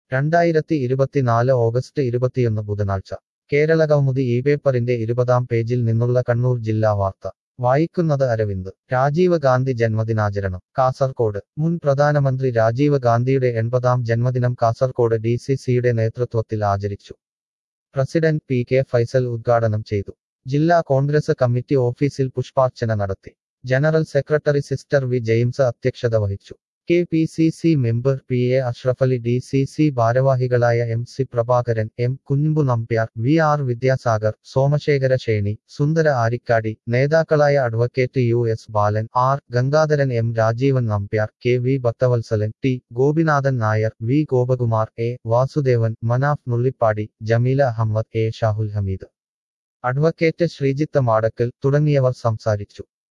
2024 August 21 ബുധനാഴ്ച കേരളകൗമുദി പേപ്പറിന്റെ 20-ാം പേജിൽ നിന്നുള്ള കണ്ണൂർ ജില്ലാ വാർത്ത വായിക്കുന്നത് അരവിന്ദ്. രാജീവ് ഗാന്ധി ജന്മദിനാചരണം കാസർകോട്. മുൻ പ്രധാനമന്ത്രി രാജീവ് ഗാന്ധിയുടെ 80-ാം ജന്മദിനം കാസർകോട് DCCയുടെ നേതൃത്വത്തിൽ ആചരിച്ചു. President P.K. ഫൈസൽ ഉദ്ഘാടനം ചെയ്തു. ജില്ലാ കോൺഗ്രസ് കമ്മിറ്റി ഓഫീസിൽ പുഷ്പാർച്ചന നടത്തി. General secretary sister V James അധ്യക്ഷത വഹിച്ചു. KPCC member P.A. Ashrafali, DCC ഭാരവാഹികളായ MC Prabhakaran, M. Kunjumbu Nambiar, VR Vidyasagar, Somashekhara Sheni, Sundara Arikkady, നേതാക്കളായ advocate US Balan, R. Gangadharan, M. Rajeevan Nambiar, KV Bhakthavatsalan, T. Gopinathan Nair, V. Gopakumar, A. Vasudevan, Manaf Nullippady, Jameela Ahmed, A. Shahul Hameed, advocate Sreejith Madakkal തുടങ്ങിയവർ സംസാരിച്ചു.